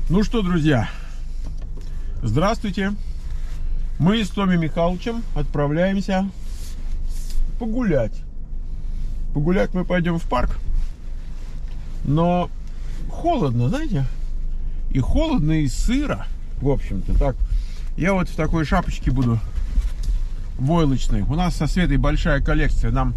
Ну что, друзья, здравствуйте. Мы с Томми Михайловичем отправляемся погулять. Погулять мы пойдем в парк. Но холодно, знаете? И холодно, и сыро, в общем-то. Так, я вот в такой шапочке буду войлочной. У нас со Светой большая коллекция. Нам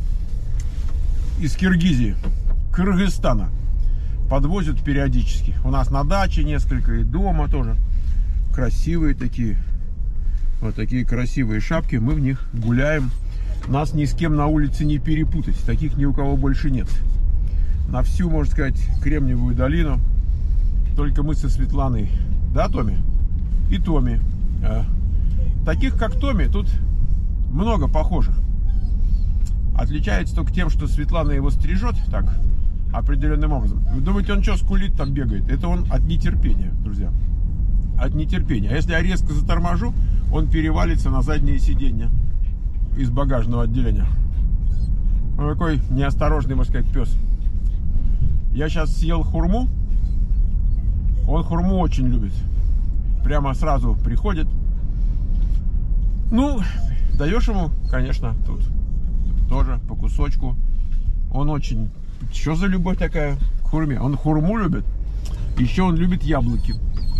из Киргизии, Кыргызстана подвозят периодически. У нас на даче несколько, и дома тоже. Красивые такие. Вот такие красивые шапки. Мы в них гуляем. Нас ни с кем на улице не перепутать. Таких ни у кого больше нет. На всю, можно сказать, Кремниевую долину только мы со Светланой. Да, Томми? И Томми. Таких, как Томми, тут много похожих. Отличается только тем, что Светлана его стрижет так, определенным образом. Вы думаете, он что, скулит там, бегает? Это он от нетерпения, друзья. От нетерпения. А если я резко заторможу, он перевалится на заднее сиденье из багажного отделения. Он такой неосторожный, можно сказать, пес. Я сейчас съел хурму. Он хурму очень любит. Прямо сразу приходит. Ну, даешь ему, конечно, тут тоже по кусочку. Он очень... Что за любовь такая к хурме? Он хурму любит. Еще он любит яблоки.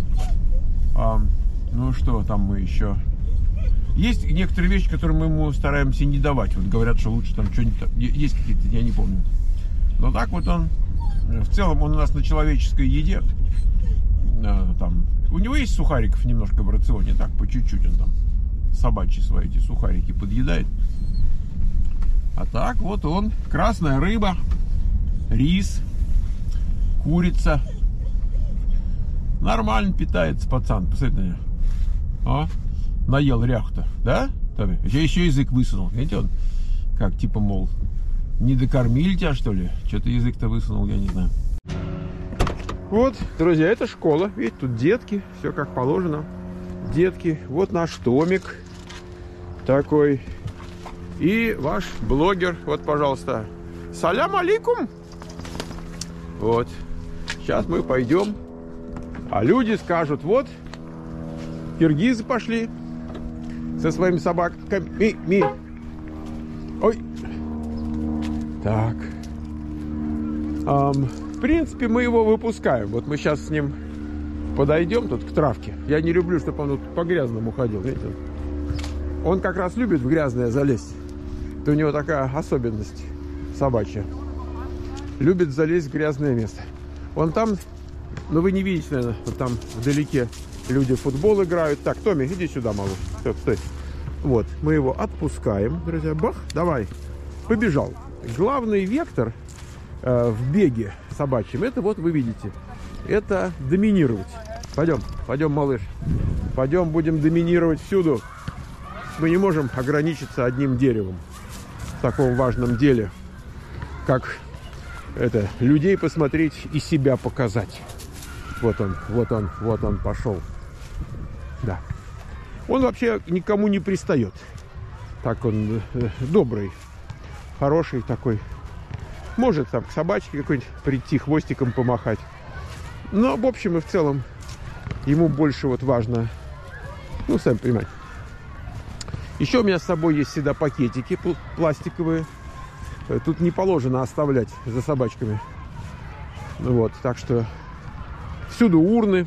Ну что там мы еще... Есть некоторые вещи, которые мы ему стараемся не давать. Вот говорят, что лучше там что-нибудь... Есть какие-то, я не помню. Но так вот он... В целом он у нас на человеческой еде. Там... У него есть сухариков немножко в рационе. Так, по чуть-чуть он там собачьи свои эти сухарики подъедает. А так вот он. Красная рыба. Рис. Курица. Нормально питается пацан. Посмотри на него. Наел ряху-то. Да, Томми? Еще язык высунул. Видите, он как типа, мол, не докормили тебя, что ли? Что-то язык-то высунул, я не знаю. Вот, друзья, это школа. Видите, тут детки. Все как положено. Детки. Вот наш Томик такой. И ваш блогер. Вот, пожалуйста. Салям алейкум. Вот. Сейчас мы пойдем. А люди скажут, вот, киргизы пошли со своими собаками. Ой. Так. В принципе, мы его выпускаем. Вот мы сейчас с ним подойдем тут к травке. Я не люблю, чтобы он тут по грязному ходил. Видите? Он как раз любит в грязное залезть. Это у него такая особенность собачья. Любит залезть в грязное место. Он там, но вы не видите, наверное, вот там вдалеке люди в футбол играют. Так, Томми, иди сюда, малыш. Все, стой. Вот, мы его отпускаем, друзья. Бах, давай. Побежал. Главный вектор в беге собачьем, это вот вы видите, это доминировать. Пойдем, пойдем, малыш. Пойдем, будем доминировать всюду. Мы не можем ограничиться одним деревом в таком важном деле, как это, людей посмотреть и себя показать. Вот он, вот он, вот он пошел. Да. Он вообще никому не пристает. Так он добрый, хороший такой. Может там к собачке какой-нибудь прийти, хвостиком помахать. Но в общем и в целом ему больше вот важно, ну, сами понимаете. Еще у меня с собой есть всегда пакетики пластиковые. Тут не положено оставлять за собачками. Вот, так что всюду урны.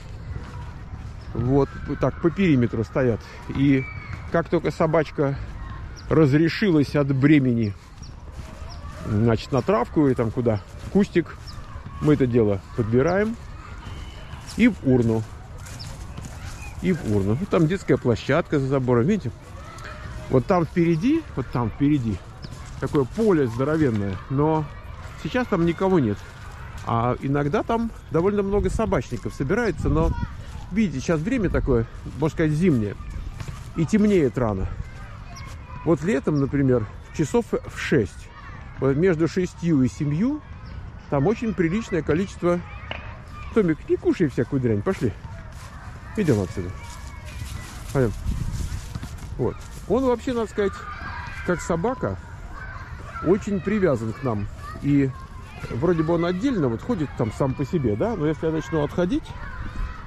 Вот так по периметру стоят. И как только собачка разрешилась от бремени, значит, на травку или там куда, в кустик, мы это дело подбираем и в урну. И в урну. Вот там детская площадка за забором, видите? Вот там впереди, такое поле здоровенное, но сейчас там никого нет. А иногда там довольно много собачников собирается, но, видите, сейчас время такое, можно сказать, зимнее, и темнеет рано. Вот летом, например, часов в 6, вот между 6 и 7, там очень приличное количество... Томик, не кушай всякую дрянь, пошли. Идем отсюда. Пойдем. Вот. Он вообще, надо сказать, как собака, очень привязан к нам. И вроде бы он отдельно вот ходит там сам по себе, да, но если я начну отходить,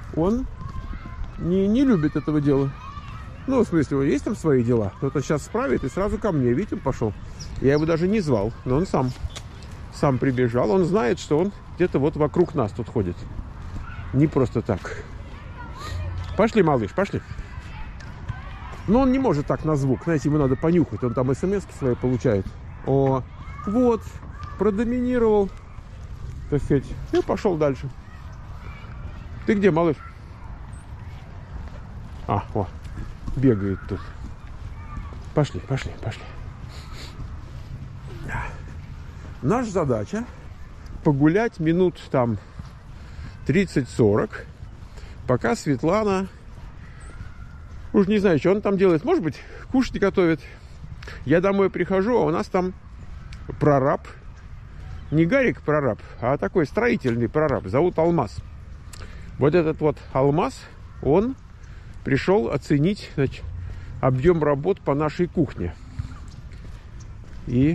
он не любит этого дела. Ну, в смысле, есть там свои дела. Кто-то сейчас справит и сразу ко мне. Видите, он пошел. Я его даже не звал, но он сам прибежал. Он знает, что он где-то вот вокруг нас тут ходит. Не просто так. Пошли, малыш, пошли. Но он не может так на звук. Знаете, ему надо понюхать. Он там смс-ки свои получает. О, вот, продоминировал, так сказать, и пошел дальше. Ты где, малыш? А, о, бегает тут. Пошли. Наша задача погулять минут там 30-40, пока Светлана, уж не знаю, что он там делает, может быть, кушать готовит. Я домой прихожу, а у нас там прораб, не Гарик прораб, а такой строительный прораб, зовут Алмаз. Вот этот вот Алмаз, он пришел оценить, значит, объем работ по нашей кухне. И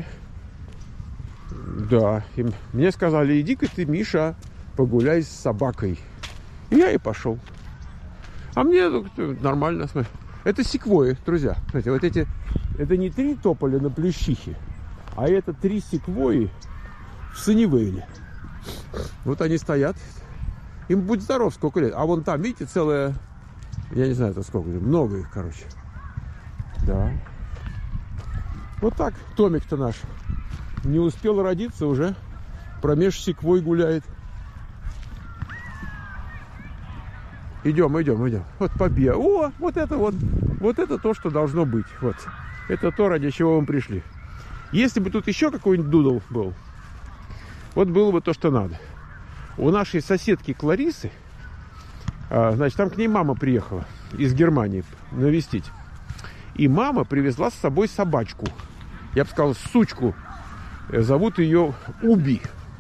да, и мне сказали, иди-ка ты, Миша, погуляй с собакой. И я и пошел. А мне нормально. Это секвойи, друзья. Смотрите, вот эти, это не 3 тополя на Плющихе, а это 3 секвойи в Саннивейле. Вот они стоят. Им будь здоров, сколько лет. А вон там, видите, целая, я не знаю, это сколько, много их, короче. Да. Вот так Томик-то наш. Не успел родиться, уже промеж секвой гуляет. Идем. Вот побег. О, вот это то, что должно быть. Вот. Это то, ради чего мы пришли. Если бы тут еще какой-нибудь дудл был, вот было бы то, что надо. У нашей соседки Кларисы, значит, там к ней мама приехала из Германии навестить. И мама привезла с собой собачку. Я бы сказал, сучку. Зовут ее Уби.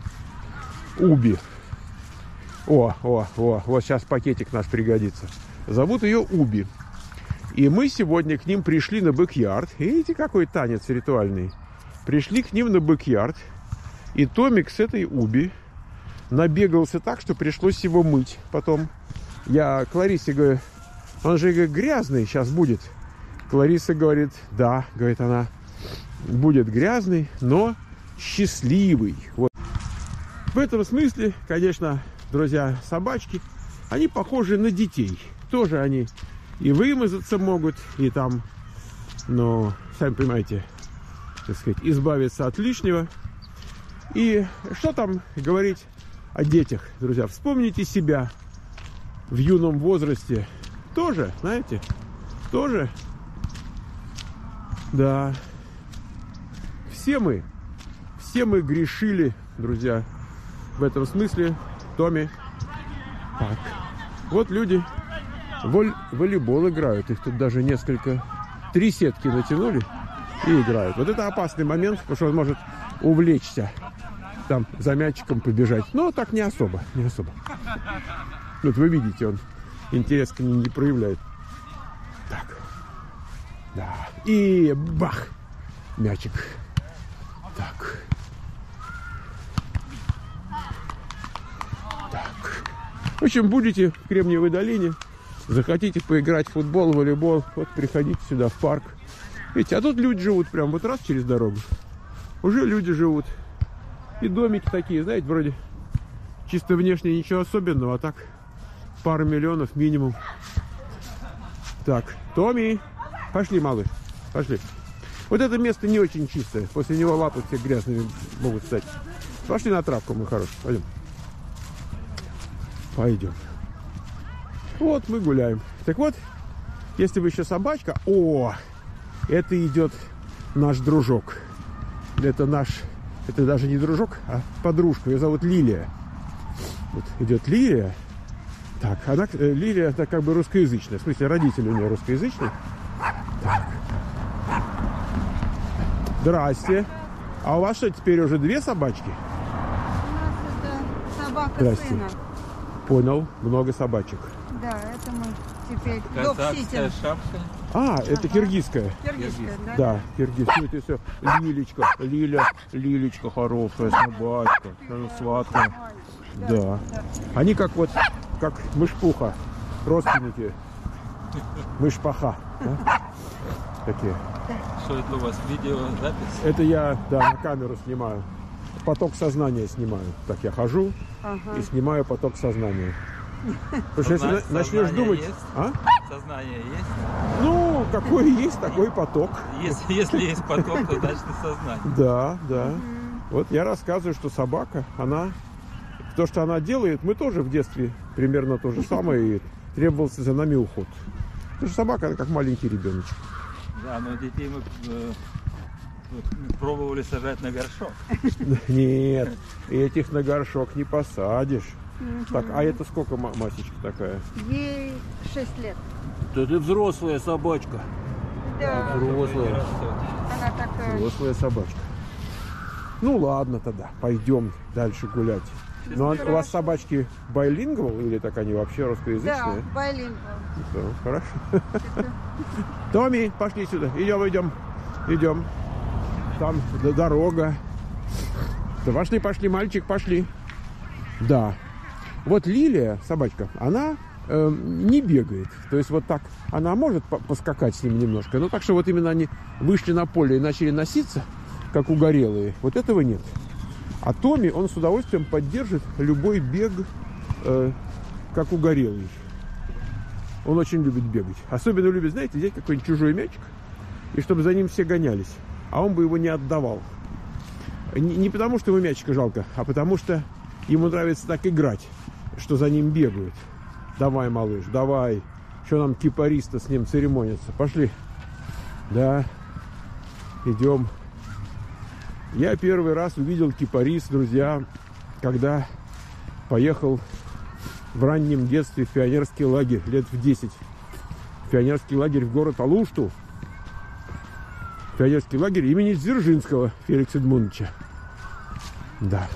О, вот сейчас пакетик наш пригодится. Зовут ее Уби. И мы сегодня к ним пришли на бэк-ярд. Видите, какой танец ритуальный. Пришли к ним на бэк-ярд. И Томик с этой Уби набегался так, что пришлось его мыть. Потом я Кларисе говорю, он же, говорит, грязный сейчас будет. Клариса говорит, да, говорит она, будет грязный, но счастливый. Вот. В этом смысле, конечно, друзья, собачки, они похожи на детей. Тоже они и вымазаться могут, и там, ну, сами понимаете, так сказать, избавиться от лишнего. И что там говорить о детях, друзья? Вспомните себя в юном возрасте. Тоже, знаете, тоже, да, все мы грешили, друзья, в этом смысле, Томми. Так, вот люди в волейбол играют, их тут даже несколько, 3 сетки натянули и играют. Вот это опасный момент, потому что он может увлечься, там за мячиком побежать, но так не особо. Вот вы видите, он интерес к ним не проявляет. Так, да, и бах, мячик. Так. В общем, будете в Кремниевой долине, захотите поиграть в футбол, волейбол, вот приходите сюда в парк. Видите, а тут люди живут прям вот раз через дорогу. Уже люди живут. И домики такие, знаете, вроде чисто внешне ничего особенного, а так пару миллионов минимум. Так, Томми, пошли, малыш, пошли. Вот это место не очень чистое. После него лапы все грязными могут стать. Пошли на травку, мой хороший. Пойдем. Вот мы гуляем. Так вот, если вы еще собачка... О, это идет наш дружок. Это даже не дружок, а подружка. Ее зовут Лилия. Вот идет Лилия. Так, Лилия, это как бы русскоязычная. В смысле, родители у нее русскоязычные. Так. Здрасте. А у вас что, теперь уже 2 собачки? У нас это собака сына. Понял, много собачек. Да, это мы теперь док-ситер. А, это киргизская. Киргизская, да? Да, киргизская. Это все Лилечка. Лилечка хорошая собачка. Сладкая. Да. Они как вот как мышпуха, родственники. Мышпаха. Да? Такие. Что это у вас, видеозапись? Это я, да, на камеру снимаю. Поток сознания снимаю. Так я хожу и снимаю поток сознания. Потому что если начнешь думать... Есть? А? Сознание есть? Ну, какой есть, такой поток. Если есть поток, то значит и сознание. Да, да. Вот я рассказываю, что собака, она... То, что она делает, мы тоже в детстве примерно то же самое, и требовался за нами уход. Потому что собака, она как маленький ребеночек. Да, но детей мы пробовали сажать на горшок. Нет, этих на горшок не посадишь. Так, а это сколько масечка такая? Ей 6 лет. Да ты взрослая собачка. Да, Взрослая. она такая. Взрослая собачка. Ну ладно тогда, пойдем дальше гулять. Ну, у вас собачки байлингвал или так они вообще Да, русскоязычные? байлингвал. Да, хорошо. Томми, пошли сюда. Идем. Там дорога. Да пошли, мальчик, пошли. Да. Вот Лилия, собачка, она не бегает. То есть вот так, она может поскакать с ним немножко. Но так что вот именно они вышли на поле и начали носиться, как угорелые. Вот этого нет. А Томми, он с удовольствием поддержит любой бег, как угорелый. Он очень любит бегать. Особенно любит, знаете, взять какой-нибудь чужой мячик, и чтобы за ним все гонялись. А он бы его не отдавал. Не потому, что ему мячика жалко, а потому что ему нравится так играть, что за ним бегают. Давай, малыш, давай. Что нам кипариста с ним церемониться? Пошли. Да. Идем. Я первый раз увидел кипарис, друзья, когда поехал в раннем детстве в пионерский лагерь, лет в 10. В пионерский лагерь в город Алушту. Пионерский лагерь имени Дзержинского Феликса Эдмундовича. Да.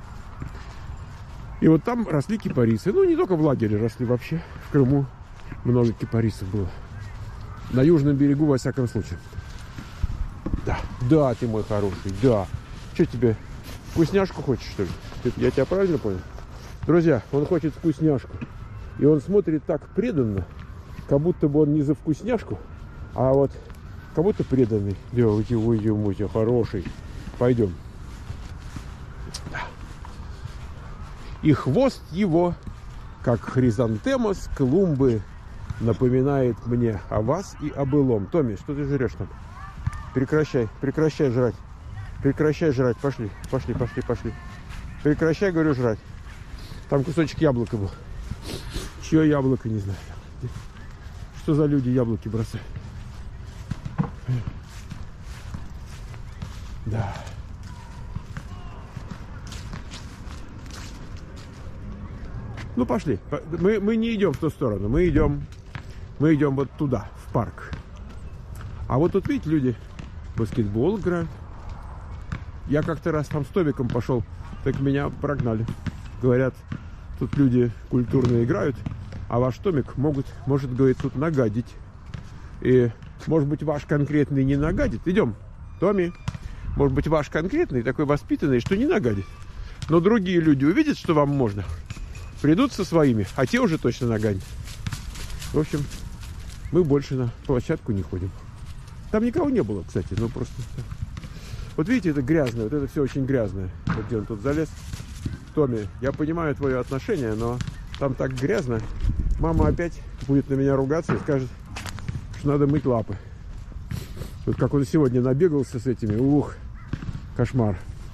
И вот там росли кипарисы. Ну, не только в лагере росли вообще. В Крыму много кипарисов было. На южном берегу, во всяком случае. Да, да, ты мой хороший, да. Что тебе, вкусняшку хочешь, что ли? Я тебя правильно понял? Друзья, он хочет вкусняшку. И он смотрит так преданно, как будто бы он не за вкусняшку, а вот как будто преданный. Да, уйдем, хороший. Пойдем. Да. И хвост его, как хризантема с клумбы, напоминает мне о вас и о былом. Томми, что ты жрешь там? Прекращай жрать. Прекращай жрать. Пошли. Прекращай, говорю, жрать. Там кусочек яблока был. Чье яблоко, не знаю. Что за люди яблоки бросают? Да. Ну, пошли. Мы не идем в ту сторону. Мы идем вот туда, в парк. А вот тут, видите, люди баскетбол играют. Я как-то раз там с Томиком пошел, так меня прогнали. Говорят, тут люди культурно играют, а ваш Томик может, говорит, тут нагадить. И, может быть, ваш конкретный не нагадит. Идем, Томми. Может быть, ваш конкретный такой воспитанный, что не нагадит. Но другие люди увидят, что вам можно, придут со своими, а те уже точно нагадят. В общем, мы больше на площадку не ходим. Там никого не было, кстати, ну просто... Вот видите, это грязное, вот это все очень грязное. Вот где он тут залез. Томми, я понимаю твое отношение, но там так грязно. Мама опять будет на меня ругаться и скажет, что надо мыть лапы. Вот как он сегодня набегался с этими, ух, кошмар.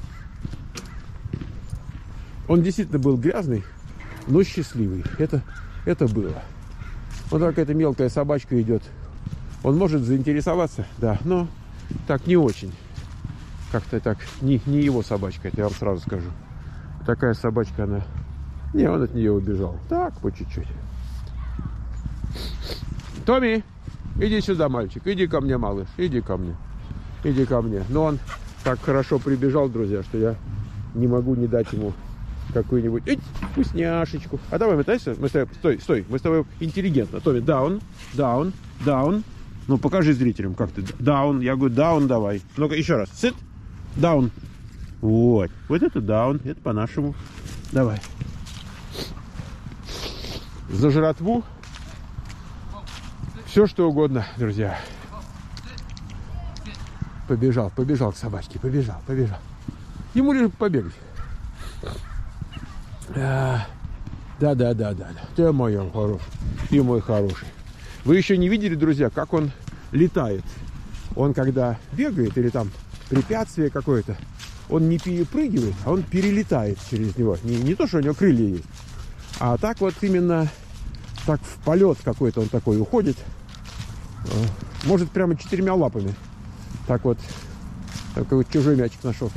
Он действительно был грязный, но счастливый. Это было. Вот какая-то мелкая собачка идет. Он может заинтересоваться, да, но так не очень. Как-то так, не его собачка, это я вам сразу скажу. Такая собачка, она... Не, он от нее убежал. Так, по чуть-чуть. Томми, иди сюда, мальчик. Иди ко мне, малыш. Иди ко мне. Иди ко мне. Но он так хорошо прибежал, друзья, что я не могу не дать ему какую-нибудь вкусняшечку. А давай, мы с тобой... Стой. Мы с тобой интеллигентно. Томми, даун. Ну, покажи зрителям, как ты. Даун. Я говорю, даун давай. Ну-ка, еще раз. Sit. Даун. Вот это даун. Это по-нашему. Давай. за жратву. Все что угодно, друзья. Побежал к собачке, побежал. Ему лишь побегать. Да. Ты мой хороший, ты мой хороший. Вы еще не видели, друзья, как он летает. Он когда бегает или там препятствие какое-то, он не перепрыгивает, а он перелетает через него. Не то, что у него крылья есть, а так вот именно так в полет какой-то он такой уходит. Может прямо 4 лапами. Так вот чужой мячик нашел.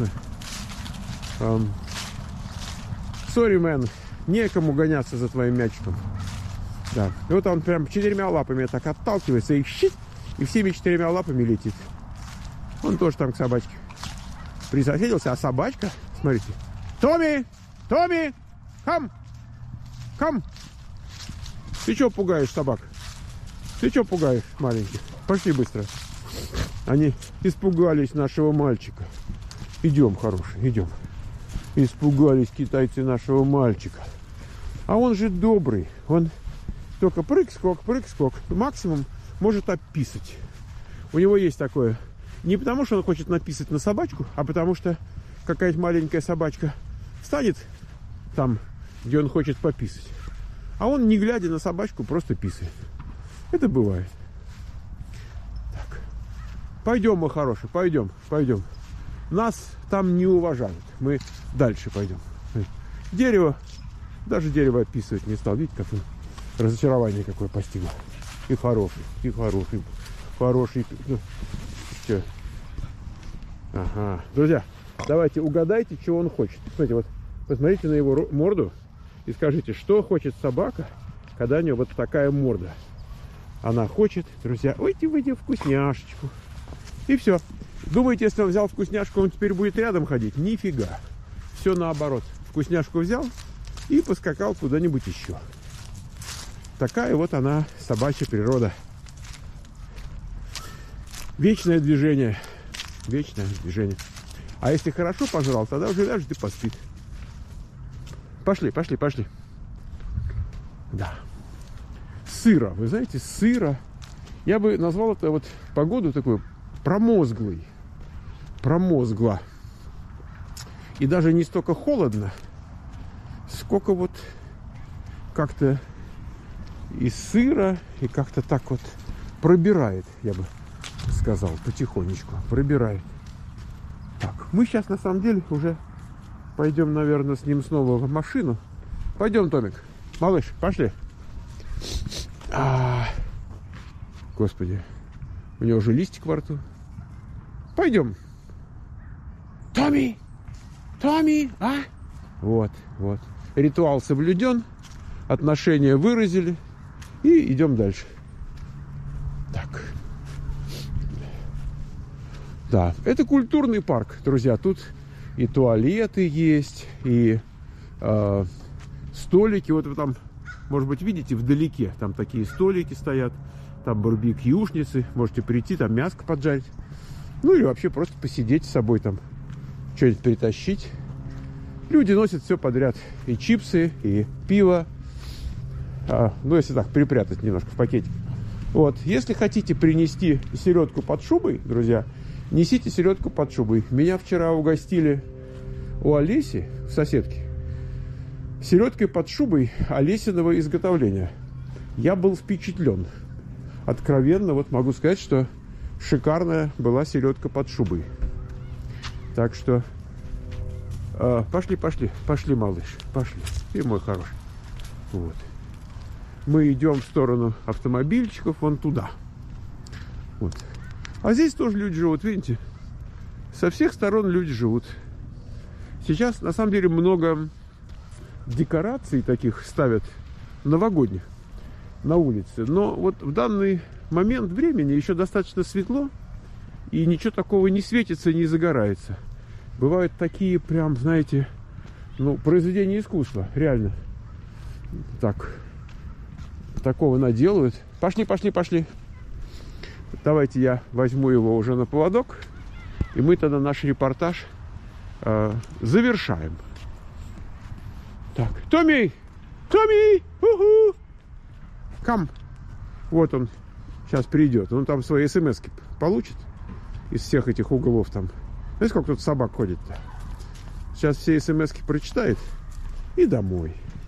Sorry, man. Некому гоняться за твоим мячиком. Да. И вот он прям 4 лапами так отталкивается и щит, и всеми 4 лапами летит. Он тоже там к собачке присоседился, а собачка, смотрите. Томми! Кам! Ты что пугаешь собак? Ты что пугаешь маленьких? Пошли быстро. Они испугались нашего мальчика. Идем, хороший, идем. Испугались китайцы нашего мальчика. А он же добрый. Он только прыг-скок. Максимум может описать. У него есть такое. Не потому, что он хочет написать на собачку, а потому что какая-то маленькая собачка встанет там, где он хочет пописать. А он, не глядя на собачку, просто писает. Это бывает. Так. Пойдем, мой хороший, пойдем. Нас там не уважают. Мы дальше пойдем. Дерево. Даже дерево описывать не стал. Видите, как разочарование какое постигло. И хороший. Ну, что? Ага. Друзья, давайте угадайте, чего он хочет. Смотрите, вот посмотрите на его морду и скажите, что хочет собака, когда у нее вот такая морда. Она хочет, друзья, выйти вкусняшечку. И все. Думаете, если он взял вкусняшку, он теперь будет рядом ходить? Нифига. Все наоборот. Вкусняшку взял и поскакал куда-нибудь еще. Такая вот она, собачья природа. Вечное движение. А если хорошо пожрал, тогда уже ляжет и поспит. Пошли. Да. Сыро. Вы знаете, сыро. Я бы назвал это вот погоду такую промозгло. И даже не столько холодно, сколько вот как-то и сыро, и как-то так вот пробирает, я бы сказал, потихонечку пробирает. Так, мы сейчас на самом деле уже пойдем, наверное, с ним снова в машину. Пойдем, Томик. Малыш, пошли. Господи, у него уже листик во рту. Пойдем. Томми! Вот. Ритуал соблюден, отношения выразили, и идем дальше. Так. Да, это культурный парк, друзья. Тут и туалеты есть, и столики. Вот вы там, может быть, видите вдалеке, там такие столики стоят, там барбекюшницы. Можете прийти, там мяско поджарить. Ну или вообще просто посидеть с собой там, что-нибудь притащить. Люди носят все подряд. И чипсы, и пиво. Ну, если так, припрятать немножко в пакетик. Вот. Если хотите принести селедку под шубой, друзья, несите селедку под шубой. Меня вчера угостили у Олеси, в соседке, селедкой под шубой Олесиного изготовления. Я был впечатлен. Откровенно, вот могу сказать, что шикарная была селедка под шубой. Так что пошли, малыш, пошли. Ты мой хороший. Вот. Мы идем в сторону автомобильчиков, вон туда. Вот. А здесь тоже люди живут, видите? Со всех сторон люди живут. Сейчас, на самом деле, много декораций таких ставят новогодних на улице. Но вот в данный момент времени еще достаточно светло, и ничего такого не светится, не загорается. Бывают такие прям, знаете, ну, произведения искусства, реально. Так, такого наделают. Пошли. Давайте я возьму его уже на поводок, и мы тогда наш репортаж завершаем. Так, Томми! Уху! хам. Вот он сейчас придет. Он там свои смс-ки получит из всех этих углов там. Знаете, сколько тут собак ходит-то? Сейчас все смс-ки прочитает и домой.